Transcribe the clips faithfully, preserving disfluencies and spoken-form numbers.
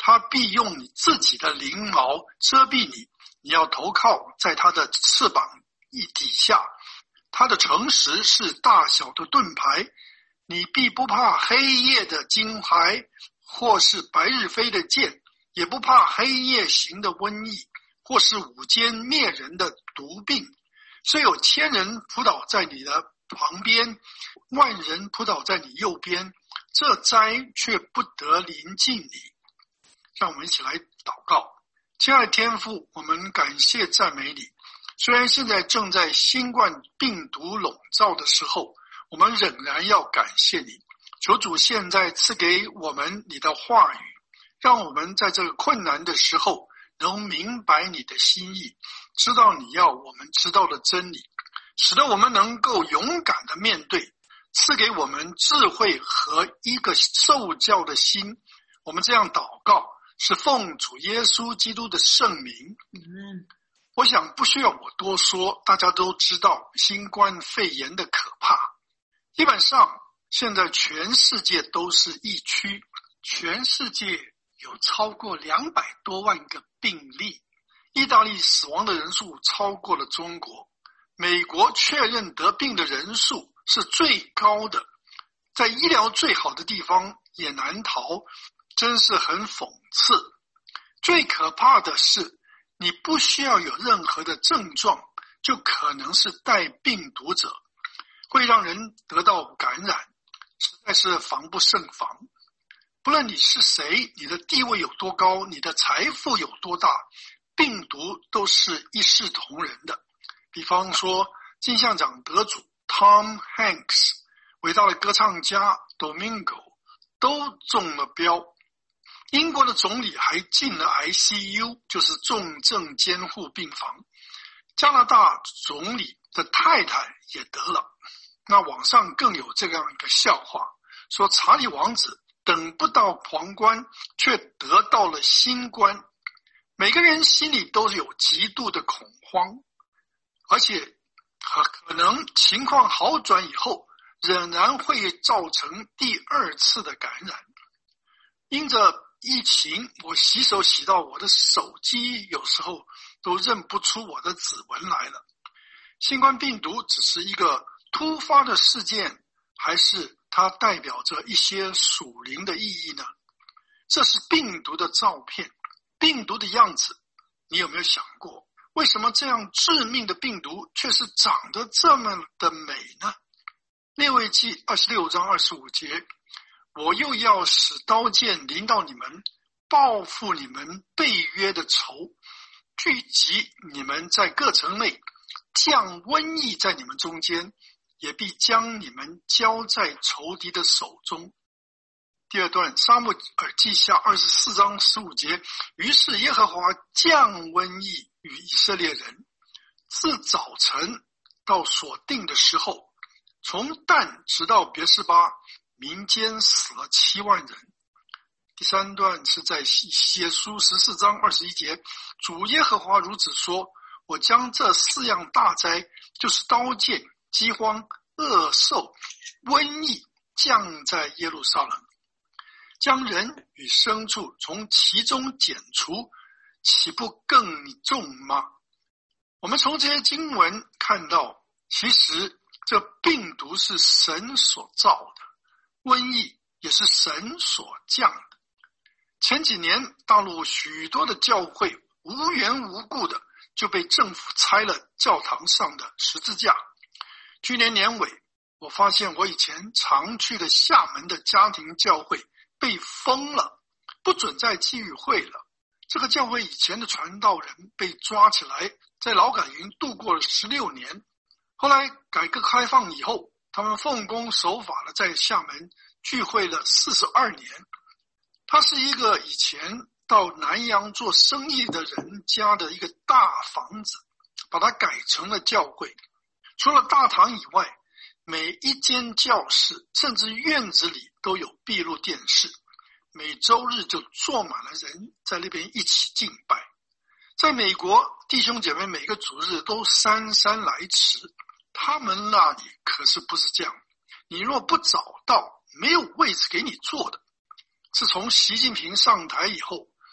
他必用你自己的翎毛遮蔽你，你要投靠在他的翅膀一底下。他的诚实是大小的盾牌，你必不怕黑夜的惊骇，或是白日飞的箭，也不怕黑夜行的瘟疫，或是午间灭人的毒病。虽有千人扑倒在你的旁边，万人扑倒在你右边，这灾却不得临近你。让我们一起来祷告。亲爱的天父，我们感谢赞美你。虽然现在正在新冠病毒笼罩的时候，我们仍然要感谢你。求主现在赐给我们你的话语，让我们在这个困难的时候能明白你的心意，知道你要我们知道的真理，使得我们能够勇敢的面对，赐给我们智慧和一个受教的心。我们这样祷告是奉主耶稣基督的圣名。 嗯， 我想不需要我多说，大家都知道新冠肺炎的可怕。基本上现在全世界都是疫区，全世界有超过两百多万个病例，意大利死亡的人数超过了中国，美国确认得病的人数是最高的，在医疗最好的地方也难逃，真是很讽刺。最可怕的是，你不需要有任何的症状，就可能是带病毒者，会让人得到感染，实在是防不胜防。不论你是谁，你的地位有多高，你的财富有多大，病毒都是一视同仁的。比方说金像奖得主 Tom Hanks， 伟大的歌唱家 Domingo 都中了标。英国的总理还进了 I C U， 就是重症监护病房。加拿大总理的太太也得了。那网上更有这样一个笑话，说查理王子等不到皇冠，却得到了新冠。每个人心里都有极度的恐慌，而且可能情况好转以后，仍然会造成第二次的感染。因着疫情，我洗手洗到我的手机有时候都认不出我的指纹来了。新冠病毒只是一个突发的事件，还是它代表着一些属灵的意义呢？这是病毒的照片，病毒的样子，你有没有想过，为什么这样致命的病毒却是长得这么的美呢？列位记二十六章二十五节，我又要使刀剑临到你们，报复你们背约的仇，聚集你们在各城内，降瘟疫在你们中间，也必将你们交在仇敌的手中。第二段，撒母耳记下二十四章十五节，于是耶和华降瘟疫与以色列人，自早晨到所定的时候，从但直到别是巴，民间死了七万人。第三段是在以西结书十四章二十一节，主耶和华如此说，我将这四样大灾，就是刀剑、饥荒、恶兽、瘟疫，降在耶路撒冷，将人与牲畜从其中剪除，岂不更重吗？我们从这些经文看到，其实这病毒是神所造的，瘟疫也是神所降的。前几年大陆许多的教会无缘无故的就被政府拆了教堂上的十字架。去年年尾，我发现我以前常去的厦门的家庭教会被封了，不准再聚会了。这个教会以前的传道人被抓起来，在劳改营度过了十六年。后来改革开放以后，他们奉公守法的在厦门聚会了四十二年。它是一个以前到南洋做生意的人家的一个大房子，把它改成了教会。除了大堂以外，每一间教室甚至院子里都有闭路电视，每周日就坐满了人在那边一起敬拜。在美国，弟兄姐妹每个主日都姗姗来迟，他们那里可是不是这样，你若不找到，没有位置给你坐的。自从习近平上台以后，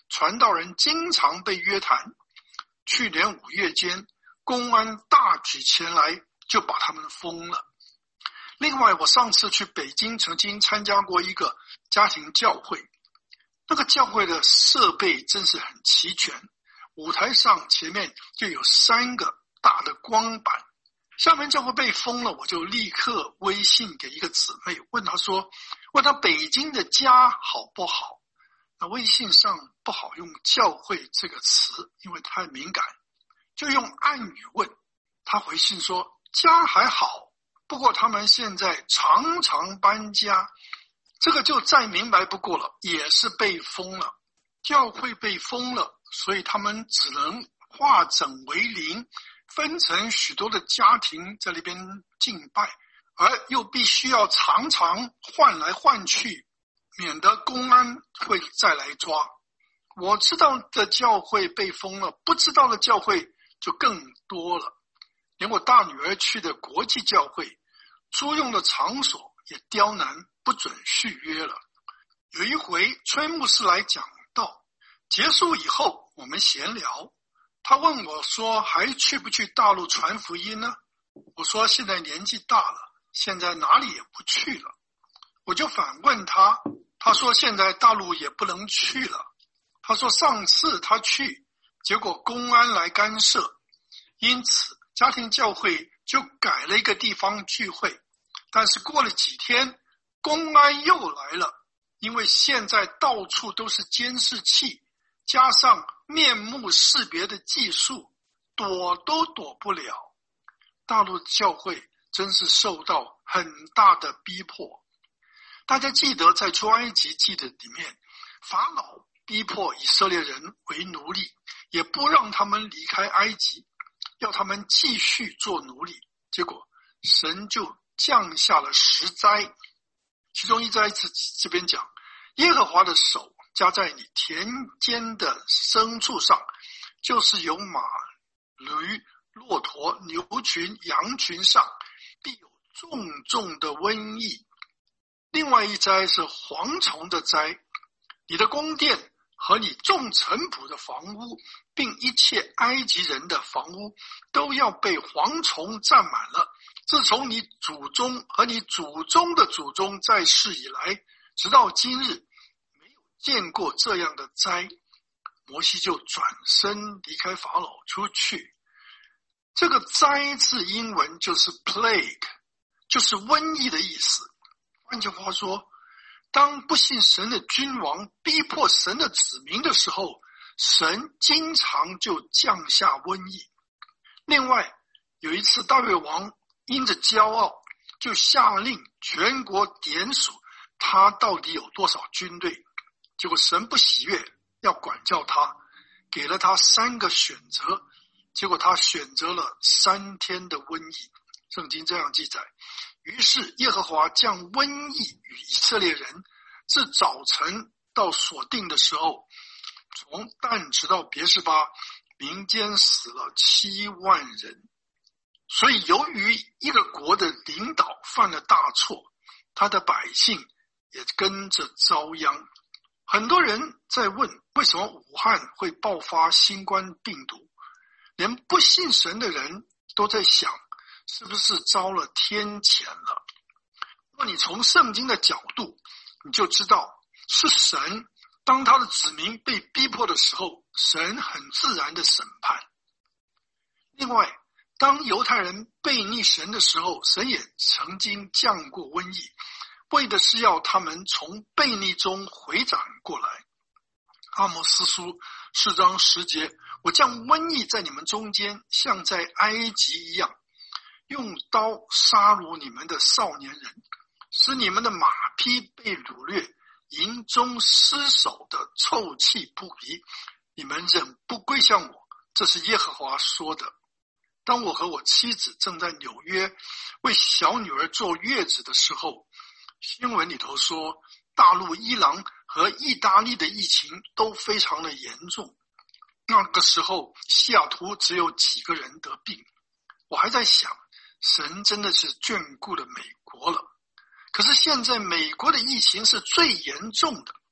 传道人经常被约谈。去年五月间，公安大举前来，就把他们封了。另外，我上次去北京曾经参加过一个家庭教会，那个教会的设备真是很齐全，舞台上前面就有三个大的光板。厦门教会被封了，我就立刻微信给一个姊妹，问她说，问她北京的家好不好？那微信上不好用教会这个词，因为太敏感，就用暗语问。她回信说家还好，不过他们现在常常搬家。这个就再明白不过了，也是被封了，教会被封了，所以他们只能化整为零，分成许多的家庭在那边敬拜，而又必须要常常换来换去，免得公安会再来抓。我知道的教会被封了，不知道的教会就更多了。连我大女儿去的国际教会，租用的场所也刁难，不准续约了。有一回崔牧师来讲道，结束以后我们闲聊，他问我说还去不去大陆传福音呢？我说现在年纪大了，现在哪里也不去了。我就反问他，他说现在大陆也不能去了。他说上次他去，结果公安来干涉，因此家庭教会就改了一个地方聚会。但是过了几天，公安又来了，因为现在到处都是监视器，加上面目识别的技术，躲都躲不了。大陆教会真是受到很大的逼迫。大家记得在出埃及记的里面，法老逼迫以色列人为奴隶，也不让他们离开埃及，要他们继续做奴隶。结果神就降下了十灾，其中一灾是这边讲，耶和华的手加在你田间的牲畜上，就是有马、驴、骆驼、牛群、羊群上，必有重重的瘟疫。另外一灾是蝗虫的灾，你的宫殿和你种尘土的房屋，并一切埃及人的房屋，都要被蝗虫占满了。自从你祖宗和你祖宗的祖宗在世以来，直到今日，没有见过这样的灾。摩西就转身离开法老出去。这个灾字英文就是 plague， 就是瘟疫的意思。换句话说，当不信神的君王逼迫神的子民的时候，神经常就降下瘟疫。另外有一次大卫王因着骄傲，就下令全国点数他到底有多少军队。结果神不喜悦，要管教他，给了他三个选择，结果他选择了三天的瘟疫。圣经这样记载，于是耶和华降瘟疫与以色列人，自早晨到所定的时候，从但直到别是巴，民间死了七万人。所以由于一个国的领导犯了大错，他的百姓也跟着遭殃。很多人在问，为什么武汉会爆发新冠病毒？连不信神的人都在想，是不是遭了天谴了？如果你从圣经的角度，你就知道是神，当他的子民被逼迫的时候，神很自然的审判。另外，当犹太人背逆神的时候，神也曾经降过瘟疫，为的是要他们从悖逆中回转过来。阿摩司书四章十节，我将瘟疫在你们中间，像在埃及一样，用刀杀戮你们的少年人，使你们的马匹被掳掠，营中尸首的臭气不离，你们仍不归向我。这是耶和华说的。当我和我妻子正在纽约为小女儿坐月子的时候，新闻里头说大陆伊朗和意大利的疫情都非常的严重。那个时候西雅图只有几个人得病。我还在想，神真的是眷顾了美国了。可是现在美国的疫情是最严重的，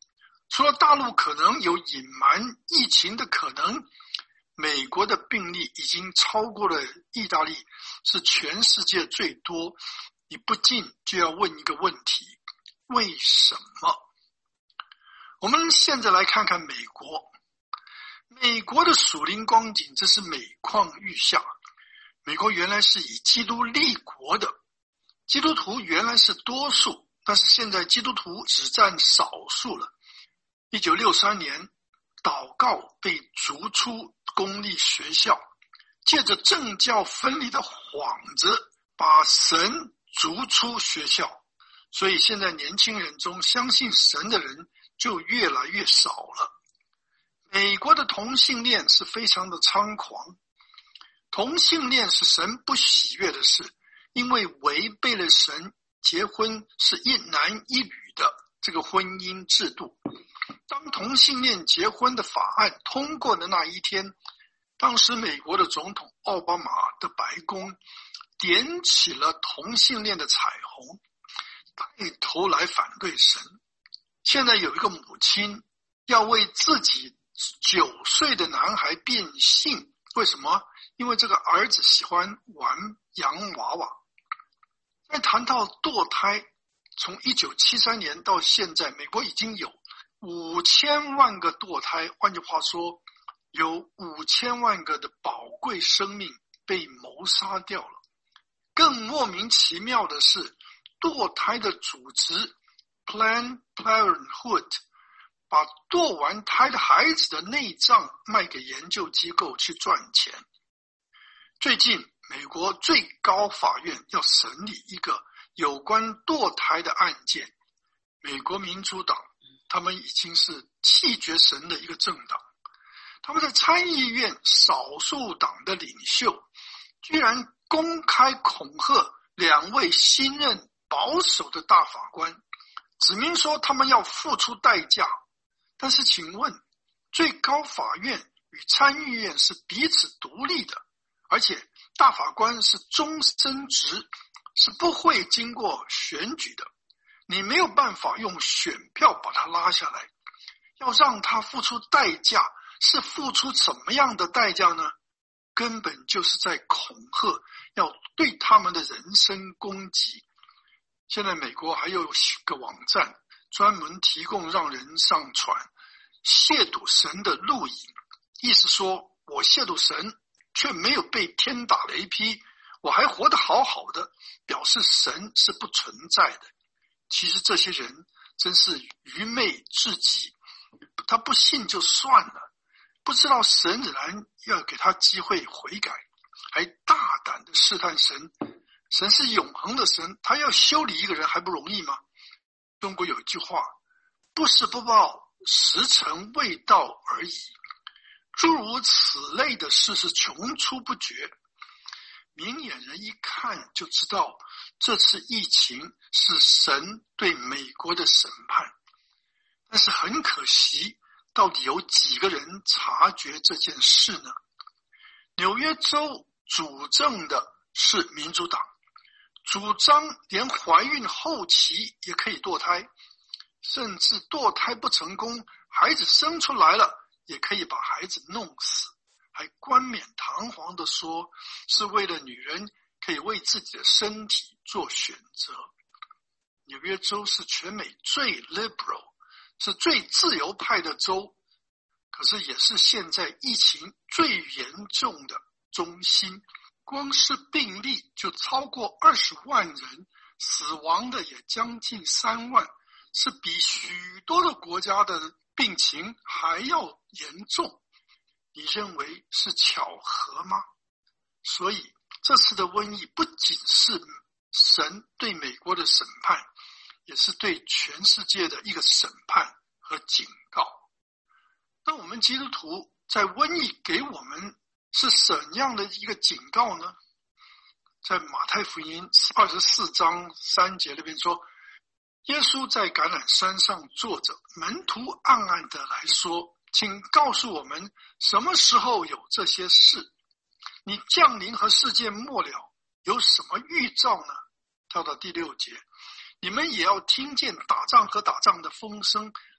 除了大陆可能有隐瞒疫情的可能，美国的病例已经超过了意大利，是全世界最多。你不禁就要问一个问题，为什么？我们现在来看看美国。美国的属灵光景真是每况愈下。美国原来是以基督立国的，基督徒原来是多数，但是现在基督徒只占少数了。一九六三年，祷告被逐出公立学校，借着政教分离的幌子，把神逐出学校，所以现在年轻人中相信神的人就越来越少了。美国的同性恋是非常的猖狂，同性恋是神不喜悦的事，因为违背了神结婚是一男一女的这个婚姻制度。当同性恋结婚的法案通过的那一天，当时美国的总统奥巴马的白宫点起了同性恋的彩虹，带头来反对神。现在有一个母亲要为自己九岁的男孩变性，为什么？因为这个儿子喜欢玩洋娃娃。再谈到堕胎，从一九七三年到现在，美国已经有五千万个堕胎，换句话说，有五千万个的宝贵生命被谋杀掉了。更莫名其妙的是，堕胎的组织 Planned Parenthood 把堕完胎的孩子的内脏卖给研究机构去赚钱。最近美国最高法院要审理一个有关堕胎的案件，美国民主党他们已经是弃绝神的一个政党，他们在参议院少数党的领袖居然公开恐吓两位新任保守的大法官，指明说他们要付出代价。但是请问，最高法院与参议院是彼此独立的，而且大法官是终身职，是不会经过选举的，你没有办法用选票把他拉下来。要让他付出代价，是付出什么样的代价呢？根本就是在恐吓，要对他们的人身攻击。现在美国还有个网站专门提供让人上传亵渎神的录影，意思说我亵渎神却没有被天打雷劈，我还活得好好的，表示神是不存在的。其实这些人真是愚昧至极，他不信就算了，不知道神仍然要给他机会悔改，还大胆的试探神。神是永恒的神，他要修理一个人还不容易吗？中国有一句话，不是不报，时辰未到而已。诸如此类的事是穷出不绝，明眼人一看就知道这次疫情是神对美国的审判。但是很可惜，到底有几个人察觉这件事呢？纽约州主政的是民主党，主张连怀孕后期也可以堕胎，甚至堕胎不成功，孩子生出来了也可以把孩子弄死，还冠冕堂皇地说是为了女人可以为自己的身体做选择。纽约州是全美最 liberal， 是最自由派的州，可是也是现在疫情最严重的中心。光是病例就超过二十万人，死亡的也将近三万，是比许多的国家的病情还要严重。你认为是巧合吗？所以这次的瘟疫不仅是神对美国的审判，也是对全世界的一个审判和警告。那我们基督徒在瘟疫给我们是怎样的一个警告呢？在马太福音二十四章三节那边说，耶稣在橄榄山上坐着，门徒暗暗的来说，请告诉我们什么时候有这些事？你降临和世界末了有什么预兆呢？跳到第六节，你们也要听见打仗和打仗的风声，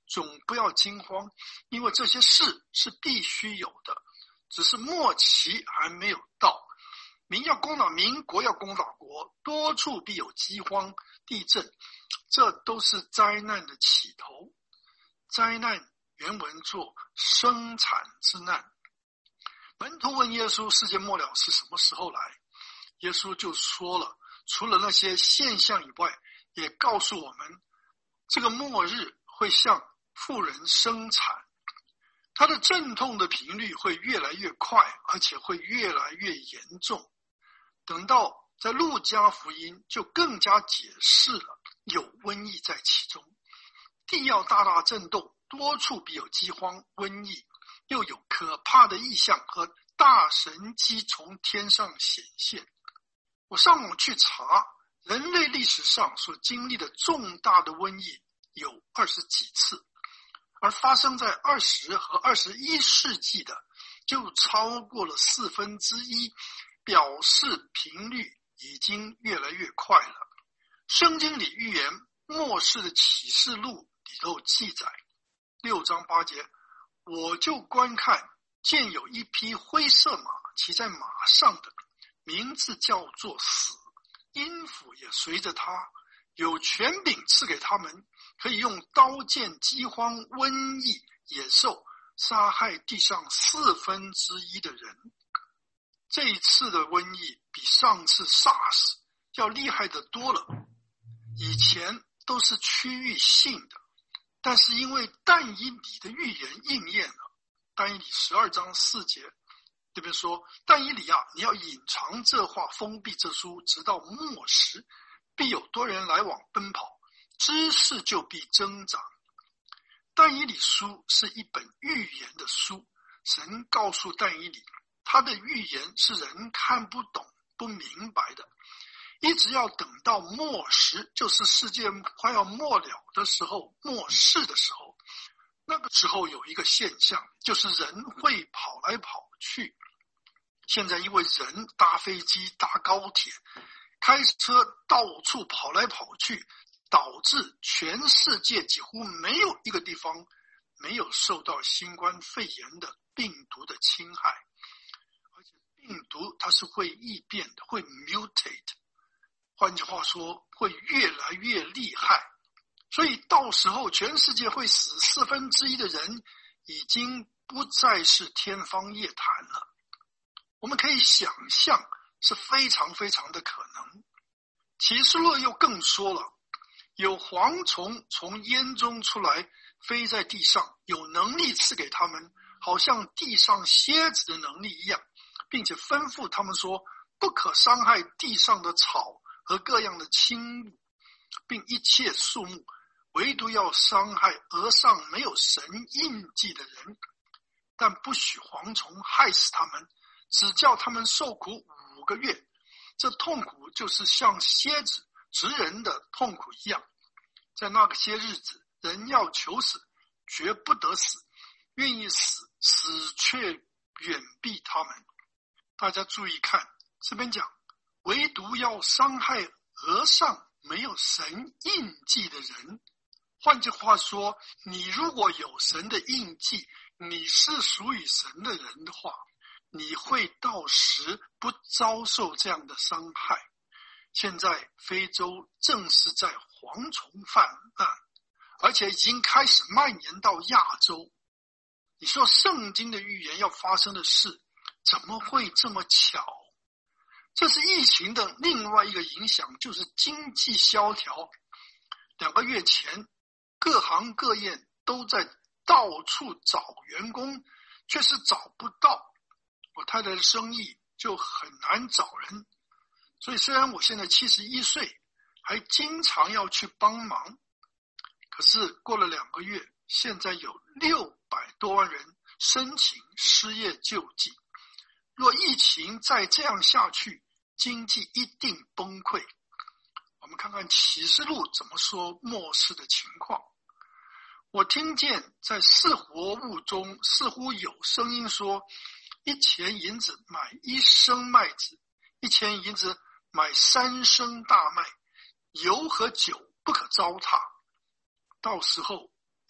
总不要惊慌，因为这些事是必须有的，只是末期还没有到。民要攻打民，国要攻打国，多处必有饥荒、地震，这都是灾难的起头。灾难原文作生产之难。门徒问耶稣，世界末了是什么时候来？耶稣就说了，除了那些现象以外，也告诉我们，这个末日会像妇人生产，它的阵痛的频率会越来越快，而且会越来越严重。等到在路加福音就更加解释了，有瘟疫在其中，地要大大震动，多处必有饥荒、瘟疫，又有可怕的异象和大神迹从天上显现。我上网去查，人类历史上所经历的重大的瘟疫有二十几次，而发生在二十和二十一世纪的就超过了四分之一，表示频率已经越来越快了。圣经里预言末世的启示录里头记载，六章八节，我就观看，见有一匹灰色马，骑在马上的，名字叫做死，阴府也随着他，有权柄赐给他们，可以用刀剑、饥荒、瘟疫、野兽杀害地上四分之一的人。这一次的瘟疫比上次 SARS 要厉害得多了。以前都是区域性的，但是因为但以理的预言应验了，但以理十二章四节这边说，但以理啊，你要隐藏这话，封闭这书，直到末时，必有多人来往奔跑，知识就必增长。但以理书是一本预言的书，神告诉但以理，他的预言是人看不懂不明白的，一直要等到末时，就是世界快要末了的时候，末世的时候，那个时候有一个现象，就是人会跑来跑去。现在因为人搭飞机、搭高铁、开车到处跑来跑去，导致全世界几乎没有一个地方没有受到新冠肺炎的病毒的侵害。而且病毒它是会异变的，会 mutate， 换句话说会越来越厉害。所以到时候全世界会死四分之一的人，已经不再是天方夜谭了。我们可以想象，是非常非常的可能。启示录又更说了，有蝗虫从烟中出来，飞在地上，有能力赐给他们，好像地上蝎子的能力一样，并且吩咐他们说，不可伤害地上的草和各样的轻物，并一切树木，唯独要伤害额上没有神印记的人，但不许蝗虫害死他们，只叫他们受苦五个月。这痛苦就是像蝎子直人的痛苦一样。在那些日子，人要求死，绝不得死，愿意死，死却远避他们。大家注意看，这边讲，唯独要伤害额上没有神印记的人。换句话说，你如果有神的印记，你是属于神的人的话，你会到时不遭受这样的伤害。现在非洲正是在蝗虫泛滥，而且已经开始蔓延到亚洲。你说圣经的预言要发生的事，怎么会这么巧？这是疫情的另外一个影响，就是经济萧条。两个月前，各行各业都在到处找员工，却是找不到。我太太的生意就很难找人，所以虽然我现在七十一岁，还经常要去帮忙，可是过了两个月，现在有六百多万人申请失业救济。若疫情再这样下去，经济一定崩溃。我们看看启示录怎么说末世的情况。我听见在四活物中似乎有声音说，一钱银子买一升麦子，一钱银子买三升大麦，油和酒不可糟蹋。到时候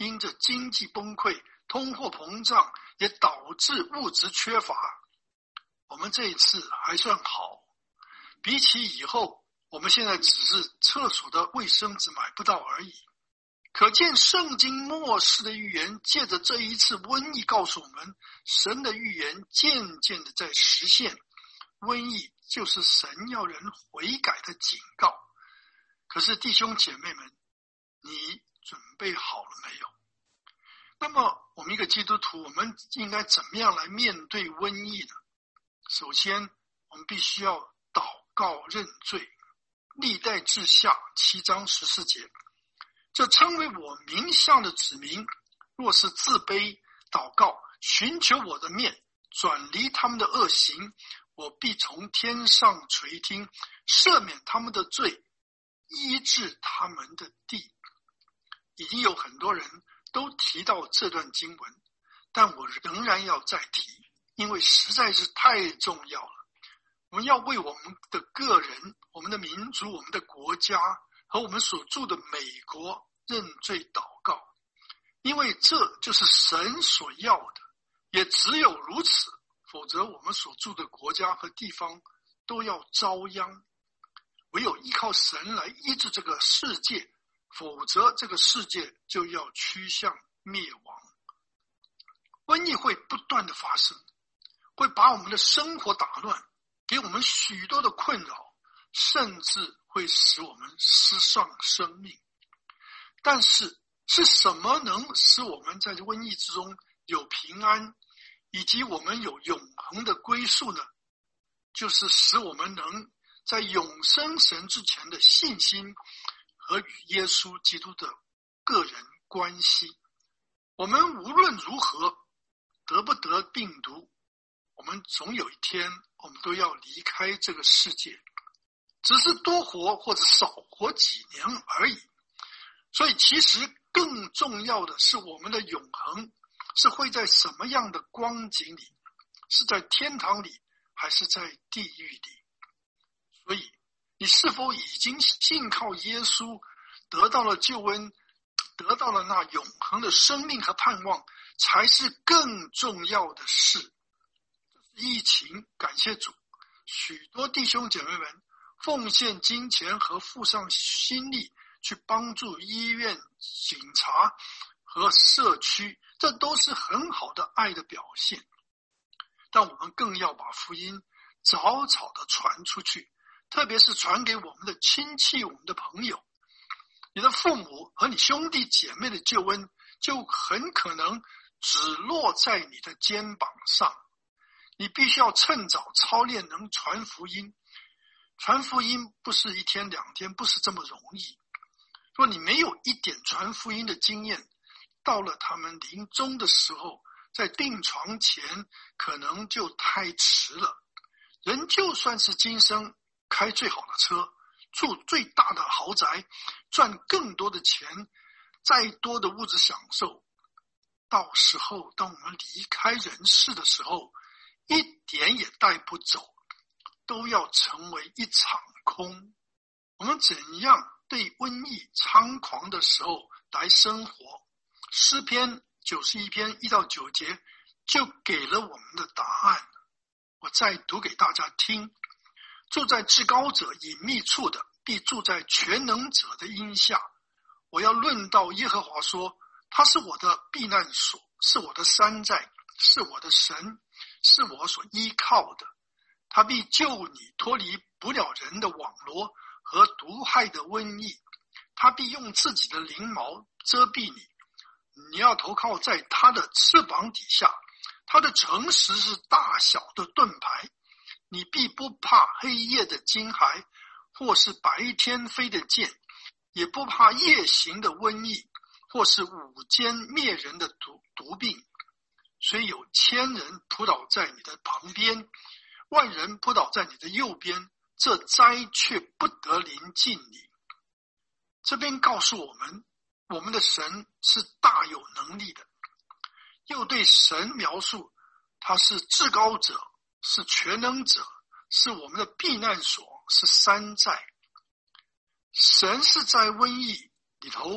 因着经济崩溃、通货膨胀，也导致物质缺乏。我们这一次还算好，比起以后，我们现在只是厕所的卫生纸买不到而已。可见圣经末世的预言，借着这一次瘟疫告诉我们，神的预言渐渐的在实现。瘟疫就是神要人悔改的警告。可是弟兄姐妹们，你准备好了没有？那么我们一个基督徒，我们应该怎么样来面对瘟疫呢？首先，我们必须要祷告认罪。历代志下七章十四节，这称为我名下的子民，若是自卑祷告，寻求我的面，转离他们的恶行，我必从天上垂听，赦免他们的罪，医治他们的地。已经有很多人都提到这段经文，但我仍然要再提，因为实在是太重要了。我们要为我们的个人、我们的民族、我们的国家和我们所住的美国认罪祷告，因为这就是神所要的，也只有如此，否则我们所住的国家和地方都要遭殃。唯有依靠神来医治这个世界，否则这个世界就要趋向灭亡。瘟疫会不断的发生，会把我们的生活打乱，给我们许多的困扰，甚至会使我们失丧生命。但是是什么能使我们在瘟疫之中有平安，以及我们有永恒的归宿呢？就是使我们能在永生神之前的信心和与耶稣基督的个人关系。我们无论如何得不得病毒，我们总有一天我们都要离开这个世界，只是多活或者少活几年而已。所以其实更重要的是我们的永恒是会在什么样的光景里，是在天堂里还是在地狱里。所以你是否已经信靠耶稣，得到了救恩，得到了那永恒的生命和盼望，才是更重要的事。疫情，感谢主，许多弟兄姐妹们奉献金钱和付上心力去帮助医院、警察和社区，这都是很好的爱的表现。但我们更要把福音早早的传出去，特别是传给我们的亲戚、我们的朋友。你的父母和你兄弟姐妹的救恩就很可能只落在你的肩膀上。你必须要趁早操练能传福音。传福音不是一天两天，不是这么容易。若你没有一点传福音的经验，到了他们临终的时候，在病床前可能就太迟了。人就算是今生开最好的车，住最大的豪宅，赚更多的钱，再多的物质享受，到时候当我们离开人世的时候，一点也带不走，都要成为一场空。我们怎样对瘟疫猖狂的时候来生活？诗篇九十一篇一到九节就给了我们的答案。我再读给大家听。住在至高者隐秘处的，必住在全能者的荫下。我要论到耶和华说，他是我的避难所，是我的山寨，是我的神，是我所依靠的。他必救你脱离捕鸟人的网罗和毒害的瘟疫。他必用自己的翎毛遮蔽你，你要投靠在他的翅膀底下。他的诚实是大小的盾牌，你必不怕黑夜的惊骇，或是白天飞的箭，也不怕夜行的瘟疫，或是午间灭人的 毒, 毒病。虽有千人扑倒在你的旁边，万人扑倒在你的右边，这灾却不得临近你。这边告诉我们，我们的神是大有能力的，又对神描述他是至高者，是全能者，是我们的避难所，是山寨。神是在瘟疫里头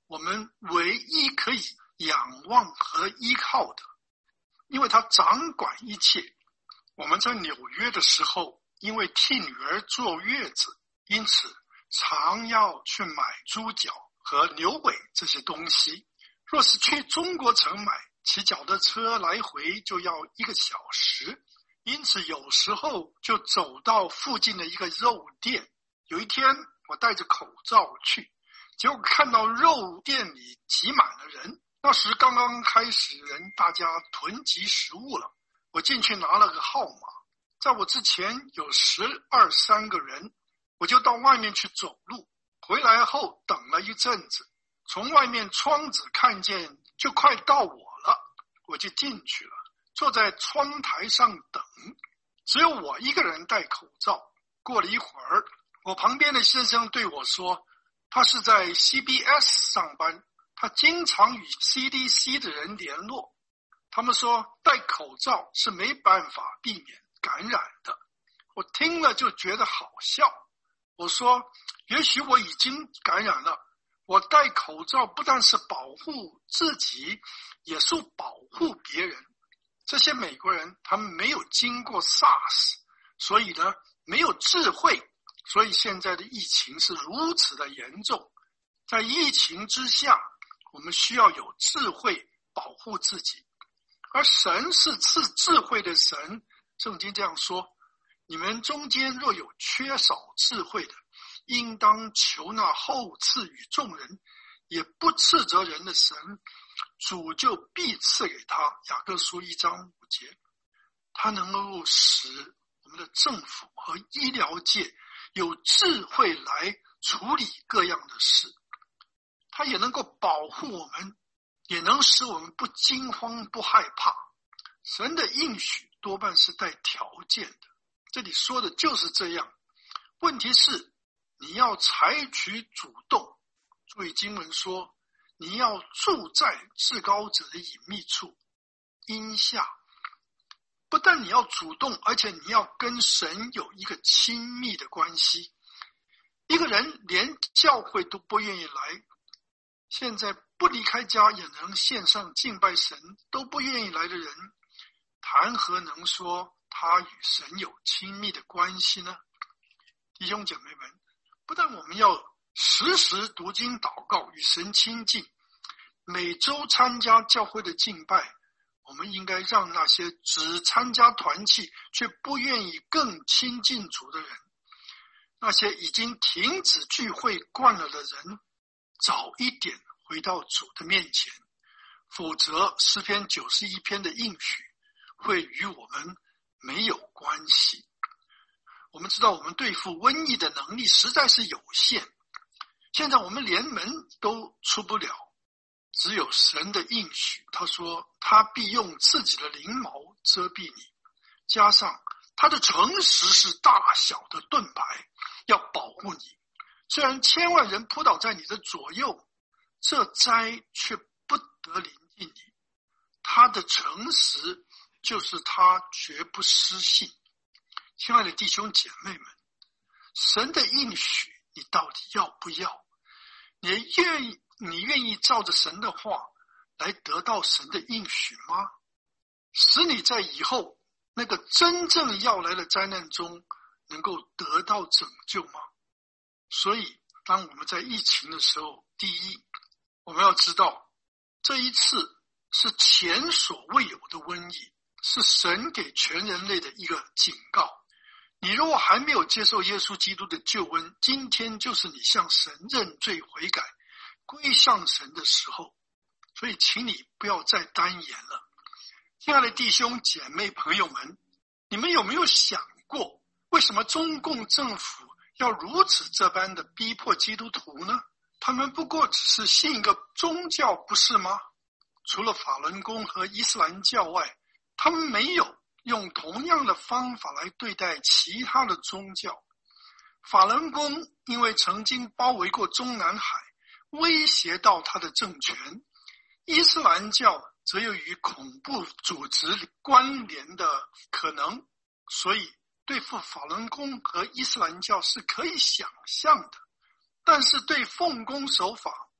我们唯一可以仰望和依靠的，因为他掌管一切。我们在纽约的时候，因为替女儿坐月子，因此常要去买猪脚和牛尾这些东西。若是去中国城买，骑脚踏车来回就要一个小时，因此有时候就走到附近的一个肉店。有一天我戴着口罩去，结果看到肉店里挤满了人，那时刚刚开始人大家囤积食物了。我进去拿了个号码，在我之前有十二三个人，我就到外面去走路。回来后等了一阵子，从外面窗子看见就快到我了，我就进去了，坐在窗台上等。只有我一个人戴口罩。过了一会儿，我旁边的先生对我说，他是在 C B S 上班，他经常与 C D C 的人联络。他们说戴口罩是没办法避免感染的。我听了就觉得好笑。我说也许我已经感染了，我戴口罩不但是保护自己，也是保护别人。这些美国人他们没有经过 SARS， 所以呢没有智慧，所以现在的疫情是如此的严重。在疫情之下，我们需要有智慧保护自己。而神是赐智慧的神，圣经这样说，你们中间若有缺少智慧的，应当求那厚赐与众人也不斥责人的神，主就必赐给他。雅各书一章五节，他能够使我们的政府和医疗界有智慧来处理各样的事，他也能够保护我们，也能使我们不惊慌不害怕。神的应许多半是带条件的，这里说的就是这样。问题是你要采取主动。注意经文说，你要住在至高者的隐秘处荫下。不但你要主动，而且你要跟神有一个亲密的关系。一个人连教会都不愿意来，现在不离开家也能线上敬拜神都不愿意来的人，谈何能说他与神有亲密的关系呢？弟兄姐妹们，不但我们要时时读经祷告与神亲近，每周参加教会的敬拜，我们应该让那些只参加团契却不愿意更亲近主的人，那些已经停止聚会惯了的人，早一点回到主的面前，否则诗篇九十一篇的应许会与我们没有关系。我们知道我们对付瘟疫的能力实在是有限，现在我们连门都出不了，只有神的应许，他说他必用自己的翎毛遮蔽你，加上他的诚实是大小的盾牌，要保护你。虽然千万人扑倒在你的左右，这灾却不得临近你。他的诚实就是他绝不失信。亲爱的弟兄姐妹们，神的应许你到底要不要？你愿意你愿意照着神的话来得到神的应许吗？使你在以后那个真正要来的灾难中能够得到拯救吗？所以当我们在疫情的时候，第一，我们要知道这一次是前所未有的瘟疫，是神给全人类的一个警告。你如果还没有接受耶稣基督的救恩，今天就是你向神认罪悔改归向神的时候，所以请你不要再单言了。亲爱的弟兄姐妹朋友们，你们有没有想过，为什么中共政府要如此这般的逼迫基督徒呢？他们不过只是信一个宗教，不是吗？除了法轮功和伊斯兰教外，他们没有用同样的方法来对待其他的宗教。法轮功因为曾经包围过中南海，威胁到他的政权；伊斯兰教则有与恐怖组织关联的可能，所以对付法轮功和伊斯兰教是可以想象的。但是对奉公守法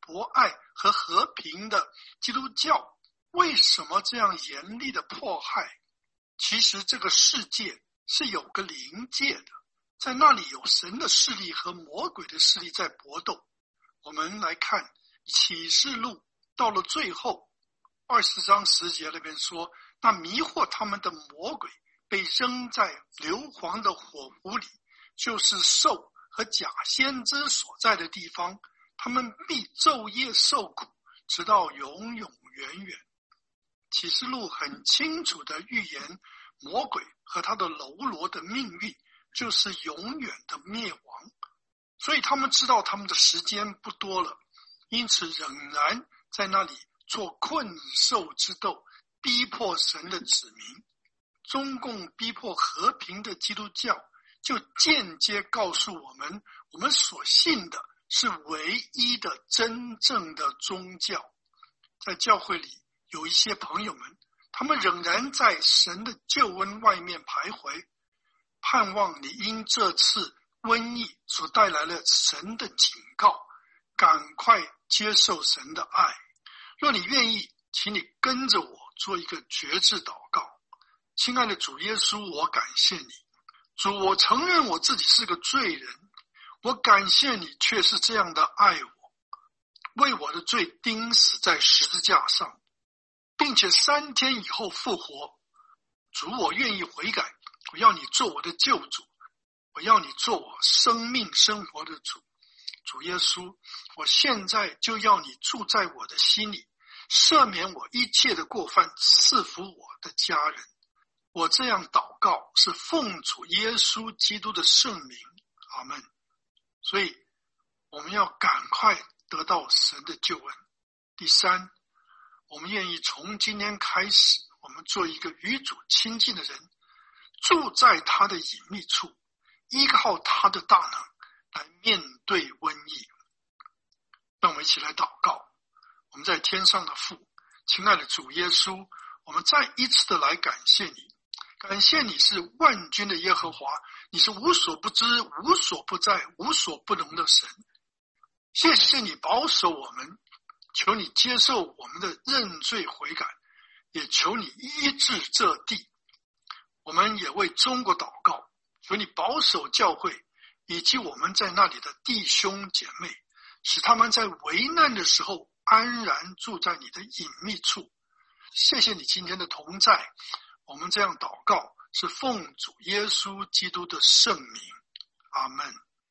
博爱和和平的基督教为什么这样严厉的迫害？其实这个世界是有个灵界的，在那里有神的势力和魔鬼的势力在搏斗。我们来看启示录，到了最后二十章十节那边说，那迷惑他们的魔鬼被扔在硫磺的火湖里，就是兽和假先知所在的地方，他们必昼夜受苦，直到永永远远。启示录很清楚的预言魔鬼和他的喽啰的命运就是永远的灭亡，所以他们知道他们的时间不多了，因此仍然在那里做困兽之斗，逼迫神的子民。中共逼迫和平的基督教就间接告诉我们，我们所信的是唯一的真正的宗教。在教会里有一些朋友们，他们仍然在神的救恩外面徘徊，盼望你因这次瘟疫所带来了神的警告，赶快接受神的爱。若你愿意，请你跟着我做一个决志祷告。亲爱的主耶稣，我感谢你。主，我承认我自己是个罪人，我感谢你却是这样的爱我，为我的罪钉死在十字架上，并且三天以后复活。主，我愿意悔改，我要你做我的救主，我要你做我生命生活的主。主耶稣，我现在就要你住在我的心里，赦免我一切的过犯，赐福我的家人。我这样祷告是奉主耶稣基督的圣名，阿们。所以我们要赶快得到神的救恩。第三，我们愿意从今天开始，我们做一个与主亲近的人，住在他的隐秘处，依靠他的大能来面对瘟疫。让我们一起来祷告。我们在天上的父，亲爱的主耶稣，我们再一次的来感谢你，感谢你是万军的耶和华，你是无所不知、无所不在、无所不能的神。谢谢你保守我们，求你接受我们的认罪悔改，也求你医治这地。我们也为中国祷告，求你保守教会以及我们在那里的弟兄姐妹，使他们在危难的时候安然住在你的隐秘处。谢谢你今天的同在，我们这样祷告是奉主耶稣基督的圣名，阿们。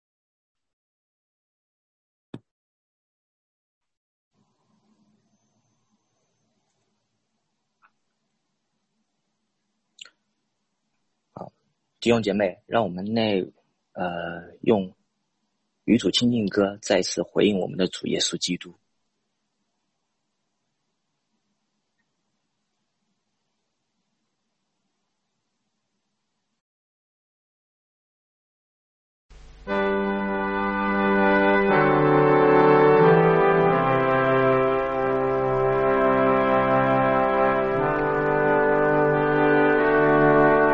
好，弟兄姐妹，让我们内呃用与主亲近歌再次回应我们的主耶稣基督。